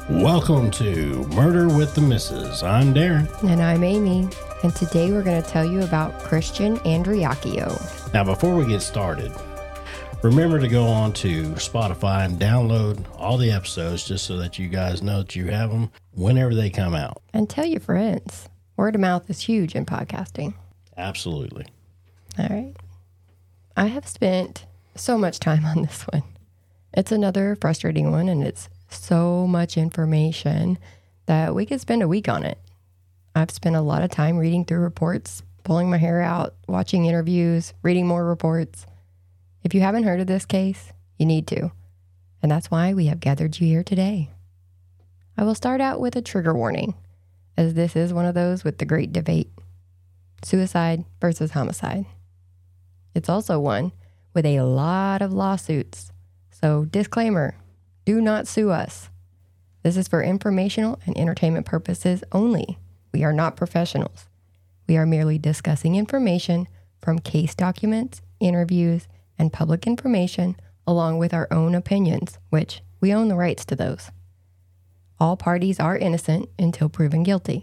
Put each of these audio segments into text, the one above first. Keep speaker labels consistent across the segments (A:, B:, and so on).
A: Welcome to Murder with the Misses. I'm Darren.
B: And I'm Amy. And today we're going to tell you about Christian Andreacchio.
A: Now, before we get started, remember to go on to Spotify and download all the episodes just so that you guys know that you have them whenever they come out.
B: And tell your friends. Word of mouth is huge in podcasting.
A: Absolutely.
B: All right. I have spent so much time on this one. It's another frustrating one, and it's so much information that we could spend a week on it. I've spent a lot of time reading through reports, pulling my hair out, watching interviews, reading more reports. If you haven't heard of this case, you need to. And that's why we have gathered you here today. I will start out with a trigger warning, as this is one of those with the great debate. Suicide versus homicide. It's also one with a lot of lawsuits. So disclaimer, do not sue us. This is for informational and entertainment purposes only. We are not professionals. We are merely discussing information from case documents, interviews, and public information, along with our own opinions, which we own the rights to those. All parties are innocent until proven guilty.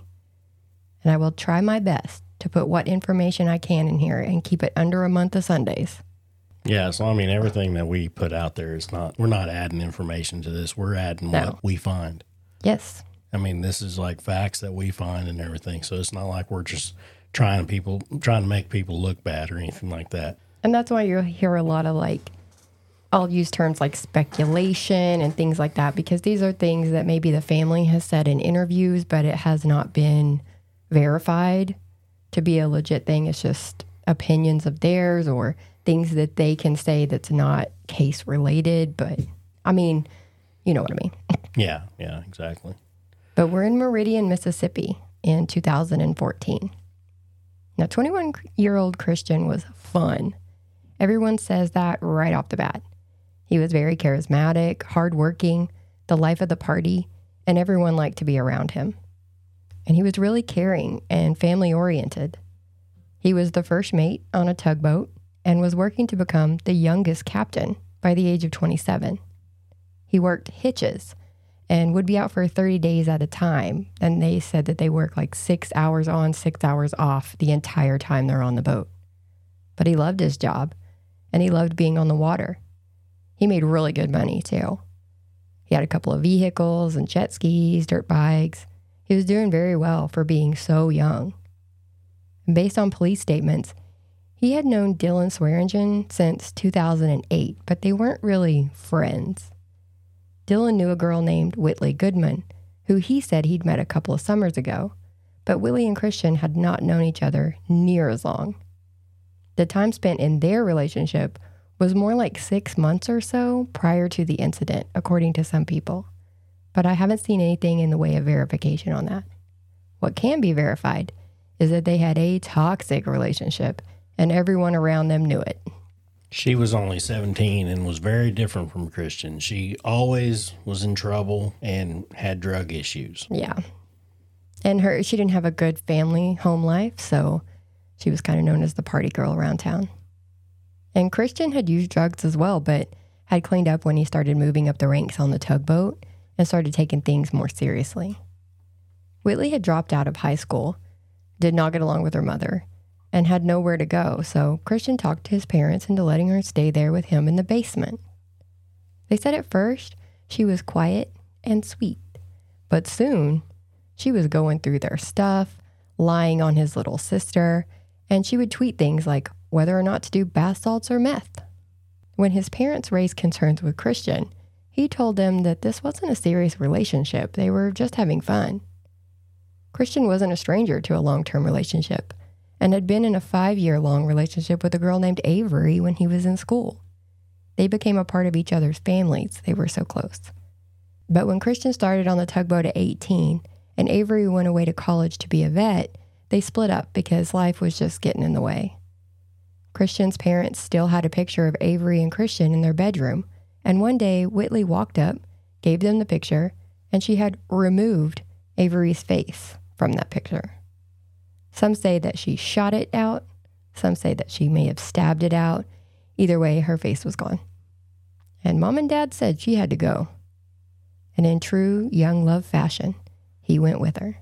B: And I will try my best to put what information I can in here and keep it under a month of Sundays.
A: Yeah, so I mean, everything that we put out there is not, we're not adding information to this. We're adding what we find.
B: Yes.
A: I mean, this is like facts that we find and everything. So it's not like we're just trying to make people look bad or anything like that.
B: And that's why you'll hear a lot of I'll use terms like speculation and things like that, because these are things that maybe the family has said in interviews, but it has not been verified to be a legit thing. It's just opinions of theirs or things that they can say that's not case related. But I mean, you know what I mean.
A: Yeah, exactly.
B: But we're in Meridian, Mississippi in 2014. Now, 21-year-old Christian was fun. Everyone says that right off the bat. He was very charismatic, hardworking, the life of the party, and everyone liked to be around him. And he was really caring and family-oriented. He was the first mate on a tugboat and was working to become the youngest captain by the age of 27. He worked hitches and would be out for 30 days at a time. And they said that they work 6 hours on, 6 hours off the entire time they're on the boat. But he loved his job, and he loved being on the water. He made really good money, too. He had a couple of vehicles and jet skis, dirt bikes. He was doing very well for being so young. And based on police statements, he had known Dylan Swearingen since 2008, but they weren't really friends. Dylan knew a girl named Whitley Goodman, who he said he'd met a couple of summers ago, but Willie and Christian had not known each other near as long. The time spent in their relationship was more like 6 months or so prior to the incident, according to some people. But I haven't seen anything in the way of verification on that. What can be verified is that they had a toxic relationship, and everyone around them knew it.
A: She was only 17 and was very different from Christian. She always was in trouble and had drug issues.
B: Yeah. And she didn't have a good family home life, so she was kind of known as the party girl around town. And Christian had used drugs as well, but had cleaned up when he started moving up the ranks on the tugboat and started taking things more seriously. Whitley had dropped out of high school, did not get along with her mother, and had nowhere to go, so Christian talked to his parents into letting her stay there with him in the basement. They said at first she was quiet and sweet, but soon she was going through their stuff, lying on his little sister, and she would tweet things like whether or not to do bath salts or meth. When his parents raised concerns with Christian, he told them that this wasn't a serious relationship, they were just having fun. Christian wasn't a stranger to a long-term relationship, and had been in a 5-year-long relationship with a girl named Avery when he was in school. They became a part of each other's families. They were so close. But when Christian started on the tugboat at 18 and Avery went away to college to be a vet, they split up because life was just getting in the way. Christian's parents still had a picture of Avery and Christian in their bedroom, and one day Whitley walked up, gave them the picture, and she had removed Avery's face from that picture. Some say that she shot it out. Some say that she may have stabbed it out. Either way, her face was gone. And Mom and Dad said she had to go. and in true young love fashion, he went with her.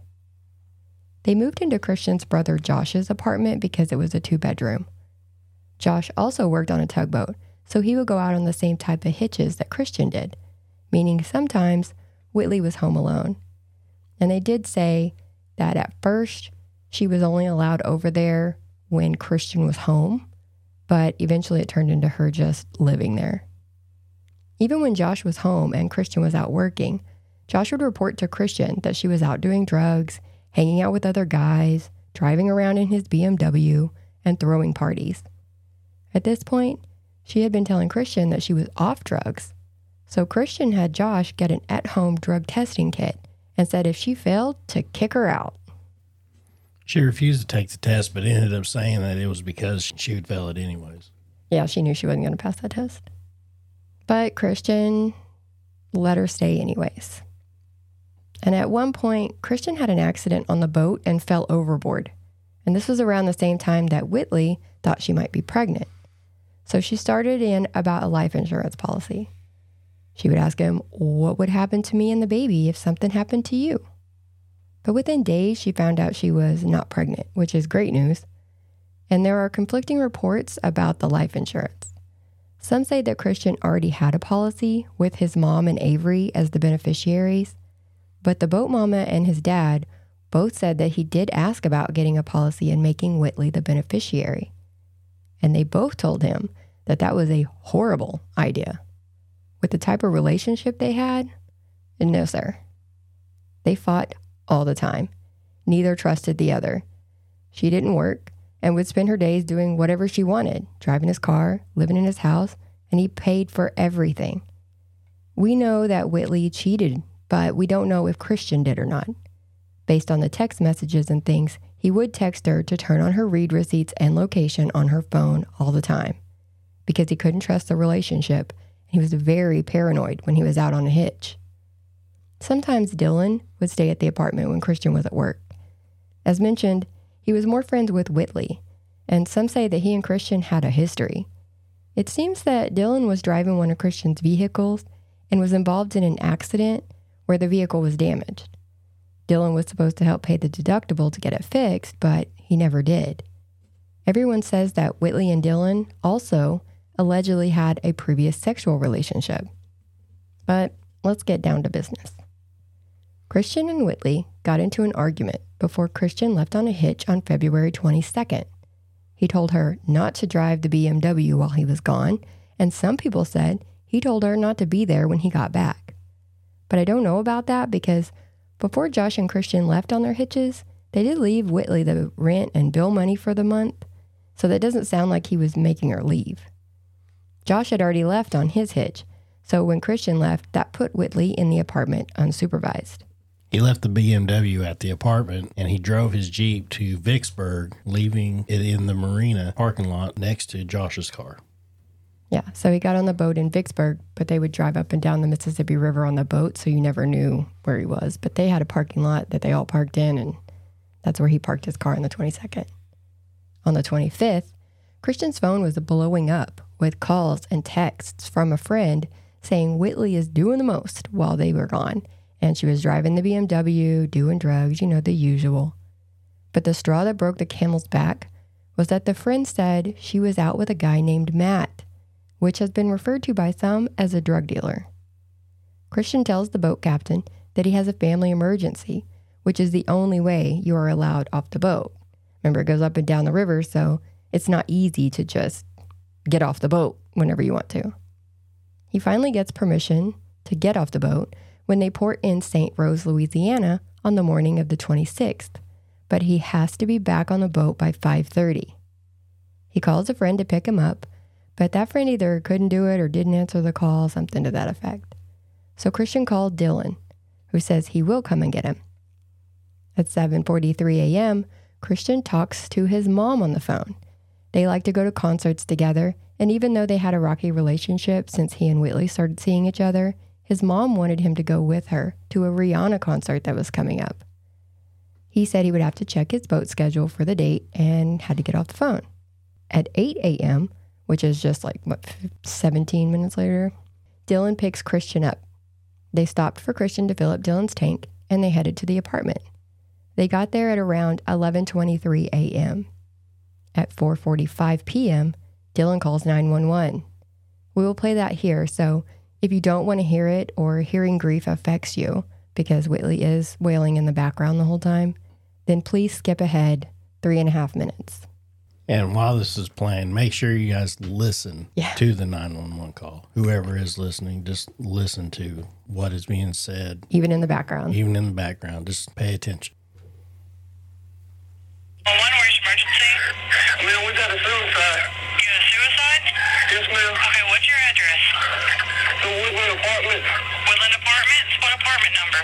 B: They moved into Christian's brother Josh's apartment because it was a 2-bedroom. Josh also worked on a tugboat, so he would go out on the same type of hitches that Christian did, meaning sometimes Whitley was home alone. And they did say that at first she was only allowed over there when Christian was home, but eventually it turned into her just living there. Even when Josh was home and Christian was out working, Josh would report to Christian that she was out doing drugs, hanging out with other guys, driving around in his BMW, and throwing parties. At this point, she had been telling Christian that she was off drugs. So Christian had Josh get an at-home drug testing kit and said if she failed, to kick her out.
A: She refused to take the test, but ended up saying that it was because she would fail it anyways.
B: Yeah, she knew she wasn't going to pass that test. But Christian let her stay anyways. And at one point, Christian had an accident on the boat and fell overboard. And this was around the same time that Whitley thought she might be pregnant. So she started in about a life insurance policy. She would ask him, what would happen to me and the baby if something happened to you? But within days, she found out she was not pregnant, which is great news. And there are conflicting reports about the life insurance. Some say that Christian already had a policy with his mom and Avery as the beneficiaries, but the boat mama and his dad both said that he did ask about getting a policy and making Whitley the beneficiary. And they both told him that that was a horrible idea. With the type of relationship they had, no sir. They fought all the time. Neither trusted the other. She didn't work and would spend her days doing whatever she wanted, driving his car, living in his house, and he paid for everything. We know that Whitley cheated, but we don't know if Christian did or not. Based on the text messages and things, he would text her to turn on her read receipts and location on her phone all the time because he couldn't trust the relationship. He was very paranoid when he was out on a hitch. Sometimes Dylan would stay at the apartment when Christian was at work. As mentioned, he was more friends with Whitley, and some say that he and Christian had a history. It seems that Dylan was driving one of Christian's vehicles and was involved in an accident where the vehicle was damaged. Dylan was supposed to help pay the deductible to get it fixed, but he never did. Everyone says that Whitley and Dylan also allegedly had a previous sexual relationship. But let's get down to business. Christian and Whitley got into an argument before Christian left on a hitch on February 22nd. He told her not to drive the BMW while he was gone, and some people said he told her not to be there when he got back. But I don't know about that because before Josh and Christian left on their hitches, they did leave Whitley the rent and bill money for the month, so that doesn't sound like he was making her leave. Josh had already left on his hitch, so when Christian left, that put Whitley in the apartment unsupervised.
A: He left the BMW at the apartment and he drove his Jeep to Vicksburg, leaving it in the marina parking lot next to Josh's car.
B: Yeah, so he got on the boat in Vicksburg, but they would drive up and down the Mississippi River on the boat, so you never knew where he was. But they had a parking lot that they all parked in, and that's where he parked his car on the 22nd. On the 25th, Christian's phone was blowing up with calls and texts from a friend saying Whitley is doing the most while they were gone, and she was driving the BMW, doing drugs, the usual. But the straw that broke the camel's back was that the friend said she was out with a guy named Matt, which has been referred to by some as a drug dealer. Christian tells the boat captain that he has a family emergency, which is the only way you are allowed off the boat. Remember, it goes up and down the river, so it's not easy to just get off the boat whenever you want to. He finally gets permission to get off the boat when they port in St. Rose, Louisiana on the morning of the 26th, but he has to be back on the boat by 5:30. He calls a friend to pick him up, but that friend either couldn't do it or didn't answer the call, something to that effect. So Christian called Dylan, who says he will come and get him. At 7:43 a.m., Christian talks to his mom on the phone. They like to go to concerts together, and even though they had a rocky relationship since he and Whitley started seeing each other, his mom wanted him to go with her to a Rihanna concert that was coming up. He said he would have to check his boat schedule for the date and had to get off the phone. At 8 a.m., which is just 17 minutes later, Dylan picks Christian up. They stopped for Christian to fill up Dylan's tank, and they headed to the apartment. They got there at around 11:23 a.m. At 4:45 p.m., Dylan calls 911. We will play that here, so if you don't want to hear it or hearing grief affects you, because Whitley is wailing in the background the whole time, then please skip ahead 3.5 minutes.
A: And while this is playing, make sure you guys listen to the 911 call. Whoever is listening, just listen to what is being said.
B: Even in the background.
A: Even in the background. Just pay attention.
C: Well, where's emergency?
D: Ma'am, we got a suicide.
C: You got a suicide?
D: Yes, ma'am.
C: Okay, what's your address?
D: The Woodland apartment.
C: Woodland Apartments? What apartment number?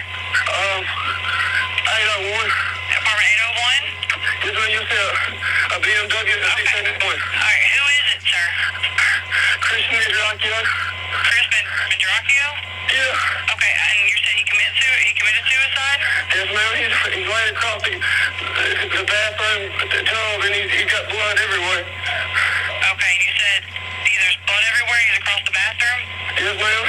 D: 801.
C: Apartment 801?
D: Yes, ma'am. You see a BMW at the
C: Okay.
D: point.
C: All right, who is it, sir?
D: Christian Midracchio.
C: Chris Madracchio?
D: Yeah.
C: Okay, and you said he committed suicide?
D: Yes, ma'am. He's laying across the bathroom, the tub, and he got blood everywhere.
C: Okay, you said there's blood everywhere, he's across the bathroom?
D: Yes, ma'am.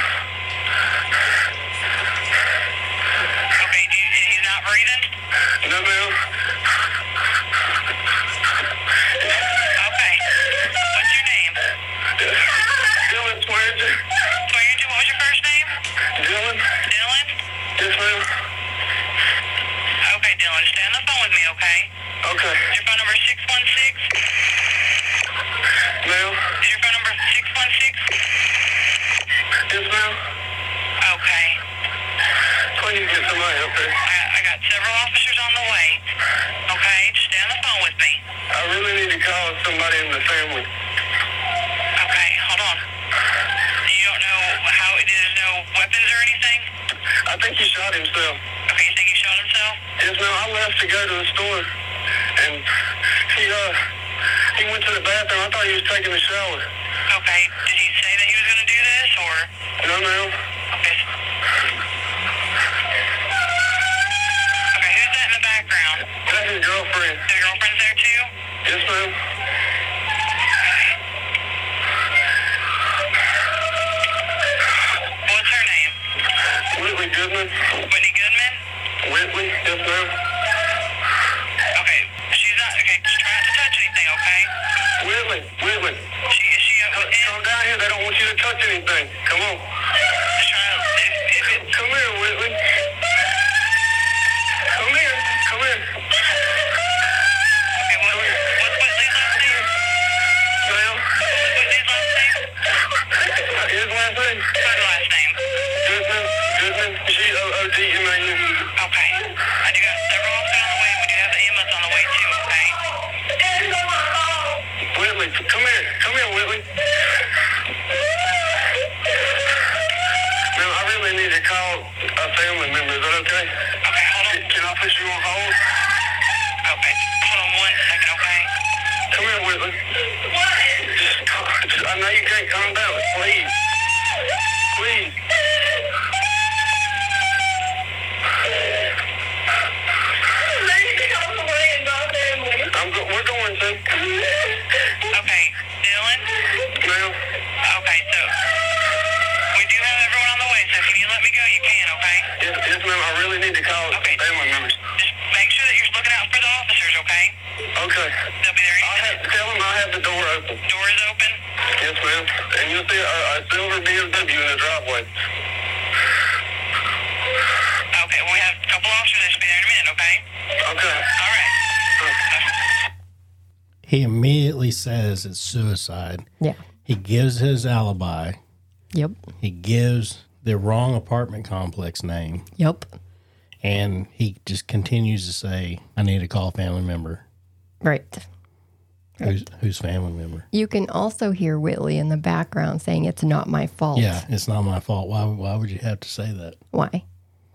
C: Okay, he's not breathing?
D: No, ma'am.
C: Okay. What's your name?
D: Dylan Swearinger.
C: Swearinger, what was your first name?
D: Dylan.
C: Dylan?
D: Yes, ma'am.
C: Okay, Dylan, stay on the phone with me, okay?
D: Okay.
C: Is your phone number 616?
D: Ma'am.
C: Is your phone number 616?
D: Yes, ma'am.
C: Okay.
D: Please get somebody up there.
C: I got several officers on the way. Okay, just stay on the phone with me.
D: I really need to call somebody in the family.
C: Okay, hold on. You don't know how, there's no weapons or anything?
D: I think he shot himself.
C: Okay, you think he shot himself?
D: Yes, ma'am. I left to go to the store, and he went to the bathroom. I thought he was taking a shower.
C: Okay, did he say that he was going to do this, or?
D: No, ma'am.
C: Okay. Okay, who's that in the background?
D: That's his girlfriend.
C: His girlfriend's there too?
D: Yes, ma'am.
C: What's her name?
D: Whitley Goodman.
C: Whitney Goodman?
D: Whitley. Yes, ma'am.
C: Okay, she's not, okay, just try not to touch anything, okay?
D: Whitley. Whitley.
C: Is she
D: Come down here. They don't want you to touch anything. Come on.
C: just trying to, if it,
D: Come here, Whitley. Come here. Come here.
C: okay, what's Whitley's last name?
D: Ma'am.
C: What's Whitley's last name?
D: His last name?
C: What's her last name?
D: Goodman. Goodman. Goodman.
C: Okay. I do got several officers on the way. We do have the ambulance on the way too, okay?
D: Whitley. Come here. Come here, Whitley. Ma'am, I really need to call a family member. Is that okay?
C: Okay, hold on.
D: Can I put you on hold?
C: Okay, hold on 1 second, okay?
D: Come here, Whitley. I know you can't calm down. Please. Please. We're going to.
C: Okay, Dylan?
D: Ma'am.
C: Okay, so we do have everyone on the way, so if you need to let me go, you can, okay?
D: Yes, ma'am. I really need to call
C: Okay.
D: family members.
C: Just make sure that you're looking out for the officers, okay?
D: Okay.
C: They'll be there any minute.
D: Tell them I have the door open.
C: Door is open.
D: Yes, ma'am. And you'll see a silver BMW in the driveway.
C: Okay, well, we have a couple officers that should be there in a minute, okay?
D: Okay.
C: All right.
A: He immediately says it's suicide.
B: Yeah.
A: He gives his alibi.
B: Yep.
A: He gives the wrong apartment complex name.
B: Yep.
A: And he just continues to say, I need to call a family member.
B: Right.
A: Who's family member?
B: You can also hear Whitley in the background saying, "It's not my fault."
A: Yeah, it's not my fault. Why would you have to say that?
B: Why?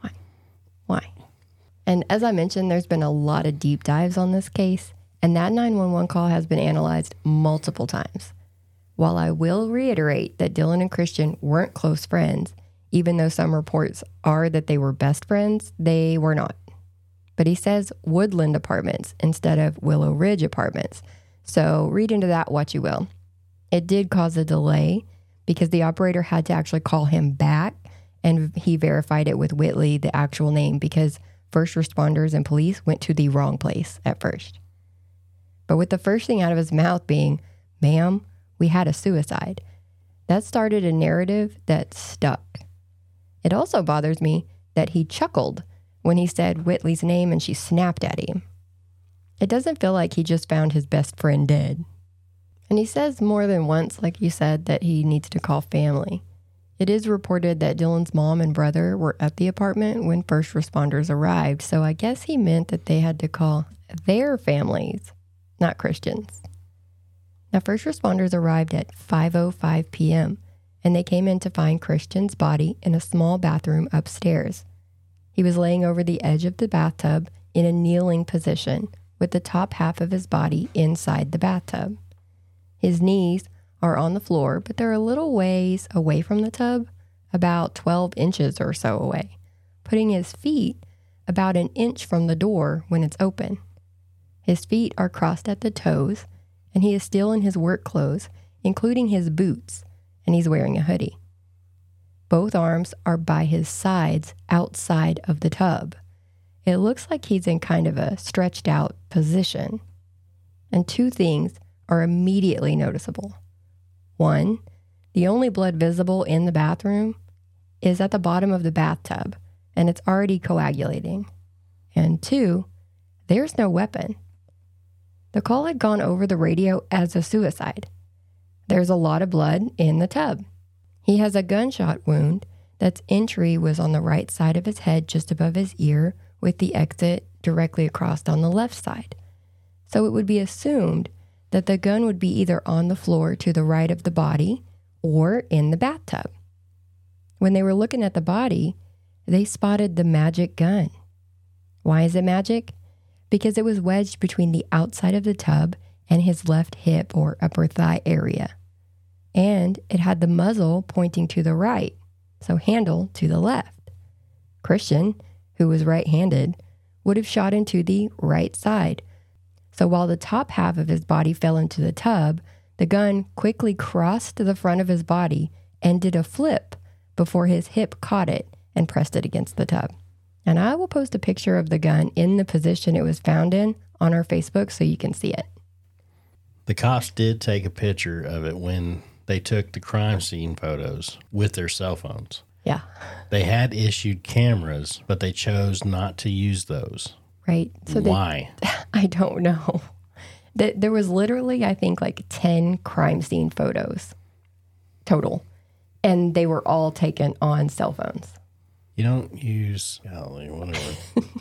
B: And as I mentioned, there's been a lot of deep dives on this case, and that 911 call has been analyzed multiple times. While I will reiterate that Dylan and Christian weren't close friends, even though some reports are that they were best friends, they were not. But he says Woodland Apartments instead of Willow Ridge Apartments. So read into that what you will. It did cause a delay because the operator had to actually call him back and he verified it with Whitley, the actual name, because first responders and police went to the wrong place at first. But with the first thing out of his mouth being, "Ma'am, we had a suicide," that started a narrative that stuck. It also bothers me that he chuckled when he said Whitley's name and she snapped at him. It doesn't feel like he just found his best friend dead. And he says more than once, like you said, that he needs to call family. It is reported that Dylan's mom and brother were at the apartment when first responders arrived, so I guess he meant that they had to call their families, not Christian's. Now, first responders arrived at 5:05 p.m., and they came in to find Christian's body in a small bathroom upstairs. He was laying over the edge of the bathtub in a kneeling position, with the top half of his body inside the bathtub. His knees are on the floor, but they're a little ways away from the tub, about 12 inches or so away, putting his feet about an inch from the door when it's open. His feet are crossed at the toes, and he is still in his work clothes, including his boots, and he's wearing a hoodie. Both arms are by his sides outside of the tub. It looks like he's in kind of a stretched out position. And two things are immediately noticeable. One, the only blood visible in the bathroom is at the bottom of the bathtub, and it's already coagulating. And two, there's no weapon. The call had gone over the radio as a suicide. There's a lot of blood in the tub. He has a gunshot wound that's entry was on the right side of his head just above his ear, with the exit directly across on the left side. So it would be assumed that the gun would be either on the floor to the right of the body or in the bathtub. When they were looking at the body, they spotted the magic gun. Why is it magic? Because it was wedged between the outside of the tub and his left hip or upper thigh area. And it had the muzzle pointing to the right, so handle to the left. Christian, who was right-handed, would have shot into the right side. So while the top half of his body fell into the tub, the gun quickly crossed the front of his body and did a flip before his hip caught it and pressed it against the tub. And I will post a picture of the gun in the position it was found in on our Facebook so you can see it.
A: The cops did take a picture of it when they took the crime scene photos with their cell phones.
B: Yeah.
A: They had issued cameras, but they chose not to use those.
B: Right. So
A: why?
B: I don't know. There was literally, I think, like 10 crime scene photos total. And they were all taken on cell phones.
A: You don't use, golly, whatever.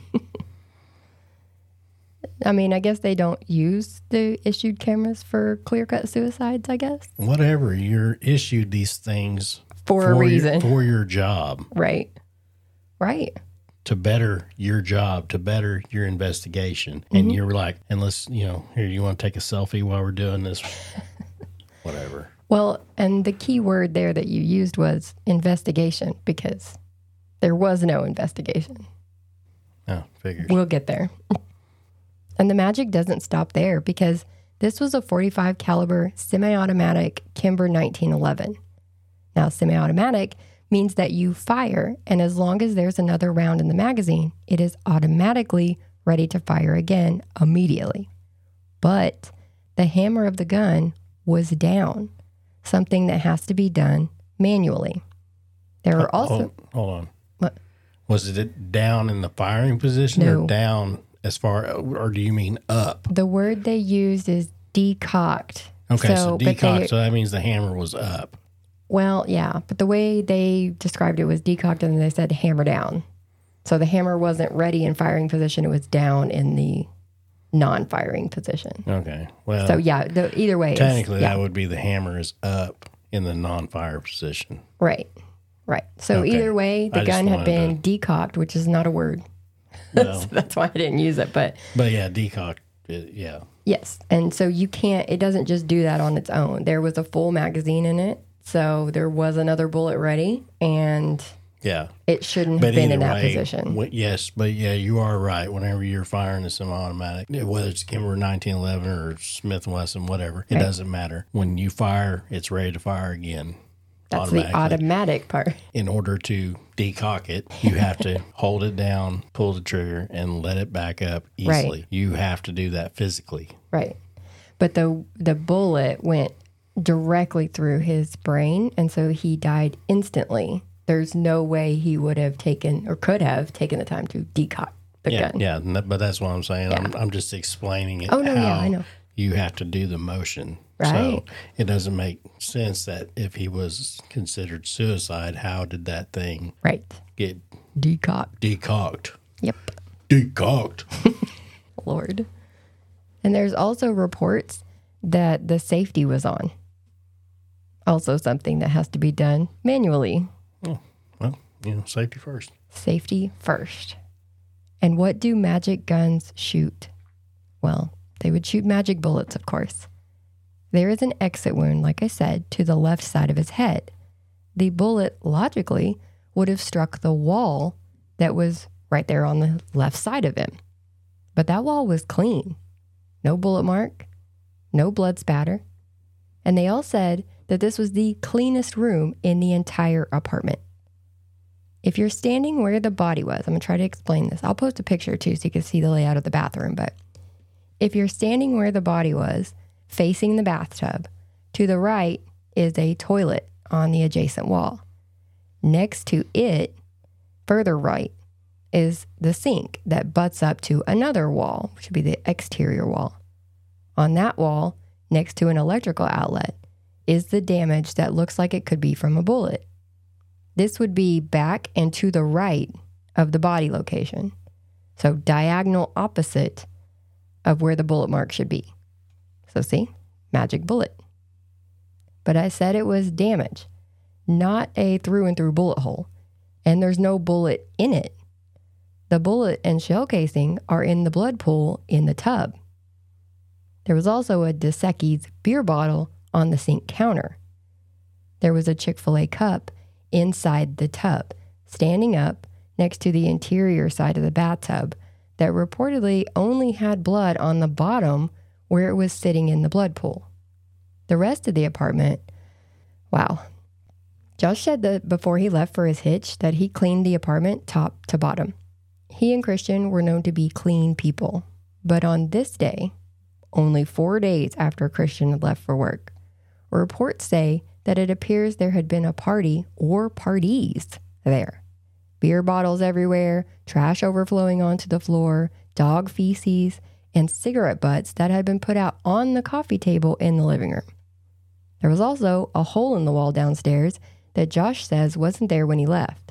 B: I mean, I guess they don't use the issued cameras for clear-cut suicides, I guess.
A: Whatever. You're issued these things
B: for a reason.
A: For your job.
B: Right. Right.
A: To better your job, to better your investigation.
B: Mm-hmm.
A: And you're like, and let's, here, you want to take a selfie while we're doing this? Whatever.
B: Well, and the key word there that you used was investigation, because there was no investigation.
A: Oh, figures.
B: We'll get there. And the magic doesn't stop there, because this was a .45 caliber semi-automatic Kimber 1911. Now, semi-automatic means that you fire, and as long as there's another round in the magazine, it is automatically ready to fire again immediately. But the hammer of the gun was down, something that has to be done manually. There are also...
A: Hold on.
B: What?
A: Was it down in the firing position
B: No.
A: or down as far, or do you mean up?
B: The word they used is decocked.
A: Okay, so
B: but
A: decocked, so that means the hammer was up.
B: Well, yeah, but the way they described it was decocked, and they said hammer down. So the hammer wasn't ready in firing position. It was down in the non-firing position.
A: Okay, well.
B: So, yeah, either way.
A: Technically,
B: yeah.
A: that would be the hammer is up in the non-fire position.
B: Right, right. So
A: Okay.
B: either way, the
A: I just
B: gun had
A: wanted
B: been decocked, which is not a word.
A: Well,
B: So that's why I didn't use it. But
A: yeah, decocked, yeah.
B: yes, and so you can't, it doesn't just do that on its own. There was a full magazine in it. So there was another bullet ready, and
A: Yeah.
B: it shouldn't have been in that
A: way,
B: position.
A: Yes, but yeah, you are right. Whenever you're firing a semi-automatic, whether it's Kimber 1911 or Smith & Wesson, whatever, it
B: Right.
A: doesn't matter. When you fire, it's ready to fire again.
B: That's the automatic part.
A: In order to decock it, you have to hold it down, pull the trigger, and let it back up easily.
B: Right.
A: You have to do that physically.
B: Right. But the bullet went directly through his brain, and so he died instantly. There's no way he would have taken or could have taken the time to decock the gun.
A: Yeah, but that's what I'm saying.
B: Yeah.
A: I'm just explaining it.
B: Oh, no, yeah, I know.
A: You have to do the motion.
B: Right.
A: So it doesn't make sense that if he was considered suicide, how did that thing
B: Right.
A: get
B: Decocked. Yep.
A: Decocked.
B: Lord. And there's also reports that the safety was on. Also something that has to be done manually.
A: Oh, well, safety first.
B: Safety first. And what do magic guns shoot? Well, they would shoot magic bullets, of course. There is an exit wound, like I said, to the left side of his head. The bullet, logically, would have struck the wall that was right there on the left side of him. But that wall was clean. No bullet mark, no blood spatter. And they all said that this was the cleanest room in the entire apartment. If you're standing where the body was, I'm going to try to explain this. I'll post a picture too so you can see the layout of the bathroom. But if you're standing where the body was, facing the bathtub, to the right is a toilet on the adjacent wall. Next to it, further right, is the sink that butts up to another wall, which would be the exterior wall. On that wall, next to an electrical outlet, is the damage that looks like it could be from a bullet. This would be back and to the right of the body location. So diagonal opposite of where the bullet mark should be. So see, magic bullet. But I said it was damage, not a through and through bullet hole. And there's no bullet in it. The bullet and shell casing are in the blood pool in the tub. There was also a Dos Equis beer bottle on the sink counter. There was a Chick-fil-A cup inside the tub, standing up next to the interior side of the bathtub that reportedly only had blood on the bottom where it was sitting in the blood pool. The rest of the apartment, wow. Josh said that before he left for his hitch that he cleaned the apartment top to bottom. He and Christian were known to be clean people, but on this day, only 4 days after Christian had left for work, reports say that it appears there had been a party or parties there. Beer bottles everywhere, trash overflowing onto the floor, dog feces, and cigarette butts that had been put out on the coffee table in the living room. There was also a hole in the wall downstairs that Josh says wasn't there when he left.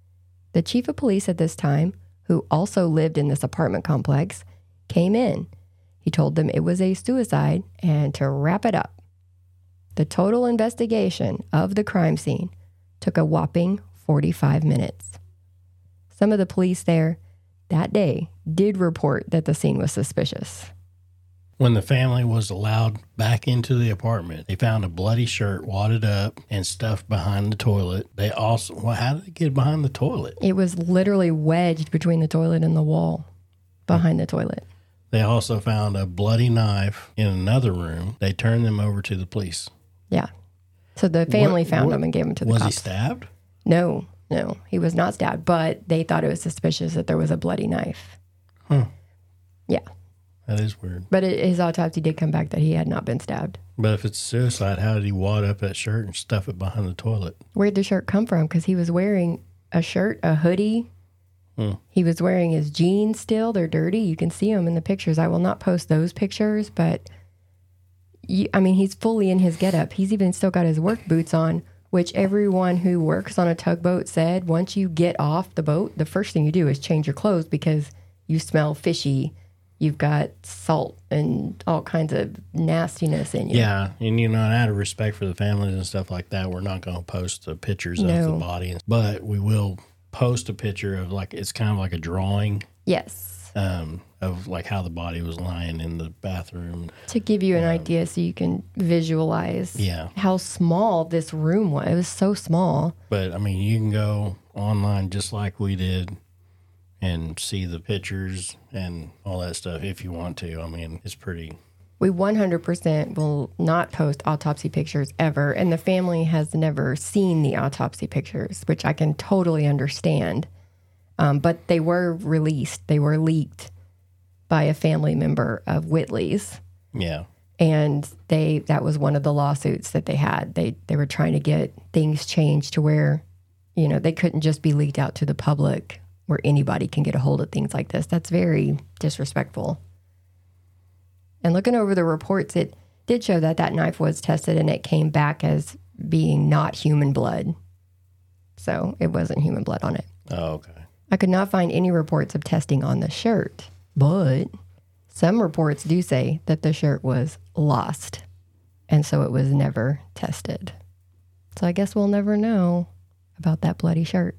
B: The chief of police at this time, who also lived in this apartment complex, came in. He told them it was a suicide and to wrap it up. The total investigation of the crime scene took a whopping 45 minutes. Some of the police there that day did report that the scene was suspicious.
A: When the family was allowed back into the apartment, they found a bloody shirt wadded up and stuffed behind the toilet. They also, how did it get behind the toilet?
B: It was literally wedged between the toilet and the wall behind the toilet.
A: They also found a bloody knife in another room. They turned them over to the police.
B: Yeah. So the family found him and gave him to the cops.
A: Was he stabbed?
B: No, he was not stabbed, but they thought it was suspicious that there was a bloody knife.
A: Huh.
B: Yeah.
A: That is weird.
B: But his autopsy did come back that he had not been stabbed.
A: But if it's suicide, how did he wad up that shirt and stuff it behind the toilet?
B: Where'd the shirt come from? Because he was wearing a shirt, a hoodie. He was wearing his jeans still. They're dirty. You can see them in the pictures. I will not post those pictures, but he's fully in his getup. He's even still got his work boots on, which everyone who works on a tugboat said once you get off the boat, the first thing you do is change your clothes because you smell fishy. You've got salt and all kinds of nastiness in you.
A: Yeah, and out of respect for the families and stuff like that, we're not going to post the pictures of the body. But we will post a picture of it's kind of like a drawing.
B: Yes.
A: Of how the body was lying in the bathroom.
B: To give you an idea so you can visualize how small this room was. It was so small.
A: But, you can go online just like we did and see the pictures and all that stuff if you want to. It's pretty
B: We 100% will not post autopsy pictures ever. And the family has never seen the autopsy pictures, which I can totally understand. But they were released. They were leaked by a family member of Whitley's.
A: Yeah.
B: And that was one of the lawsuits that they had. They were trying to get things changed to where, they couldn't just be leaked out to the public where anybody can get a hold of things like this. That's very disrespectful. And looking over the reports, it did show that knife was tested and it came back as being not human blood. So it wasn't human blood on it.
A: Oh, okay.
B: I could not find any reports of testing on the shirt, but some reports do say that the shirt was lost, and so it was never tested. So I guess we'll never know about that bloody shirt.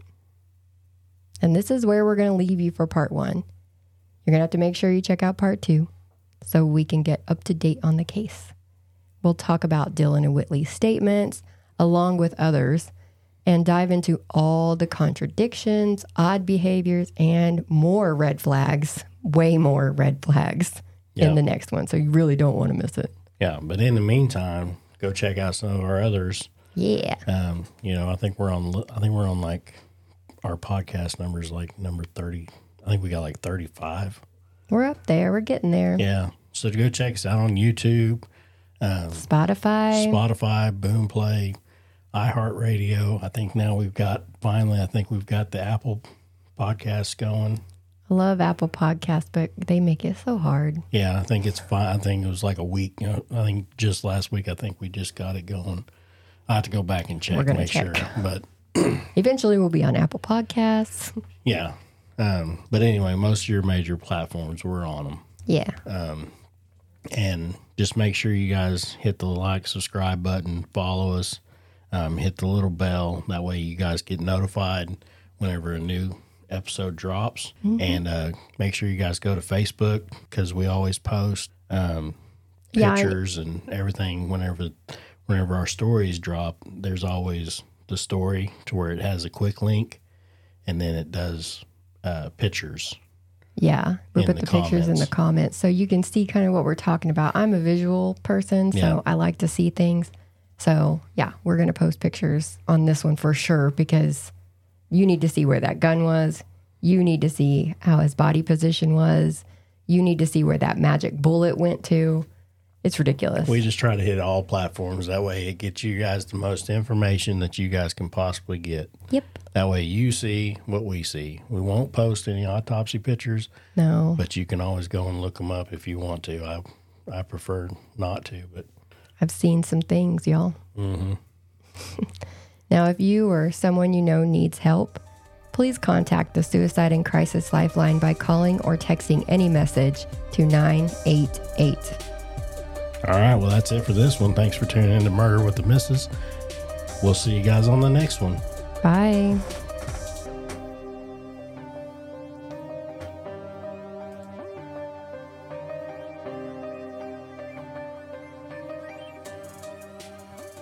B: And this is where we're going to leave you for part 1. You're going to have to make sure you check out part 2 so we can get up to date on the case. We'll talk about Dylan and Whitley's statements, along with others, and dive into all the contradictions, odd behaviors, and more red flags, way more red flags in the next one. So you really don't want to miss it.
A: Yeah, but in the meantime, go check out some of our others.
B: Yeah.
A: I think we're on like our podcast numbers, like number 30. I think we got like 35.
B: We're up there. We're getting there.
A: Yeah. So go check us out on YouTube,
B: Spotify,
A: Boomplay, iHeartRadio. I think now we've got the Apple Podcasts going.
B: I love Apple Podcasts, but they make it so hard.
A: Yeah, I think it's fine. I think it was like a week. I think just last week, I think we just got it going. I have to go back and check.
B: We're gonna
A: sure. But
B: eventually we'll be on Apple Podcasts.
A: Yeah. But anyway, most of your major platforms, we're on them.
B: Yeah.
A: And just make sure you guys hit the like, subscribe button, follow us, hit the little bell. That way you guys get notified whenever a new episode drops. Mm-hmm. And make sure you guys go to Facebook because we always post pictures and everything. Whenever our stories drop, there's always the story to where it has a quick link, and then it does pictures.
B: Yeah, we put the pictures in the comments so you can see kind of what we're talking about. I'm a visual person, so I like to see things. So, yeah, we're going to post pictures on this one for sure because you need to see where that gun was. You need to see how his body position was. You need to see where that magic bullet went to. It's ridiculous.
A: We just try to hit all platforms. That way it gets you guys the most information that you guys can possibly get.
B: Yep.
A: That way you see what we see. We won't post any autopsy pictures.
B: No.
A: But you can always go and look them up if you want to. I prefer not to, but
B: I've seen some things, y'all.
A: Mm-hmm.
B: Now, if you or someone you know needs help, please contact the Suicide and Crisis Lifeline by calling or texting any message to 988.
A: All right, well, that's it for this one. Thanks for tuning in to Murder with the Missus. We'll see you guys on the next one.
B: Bye.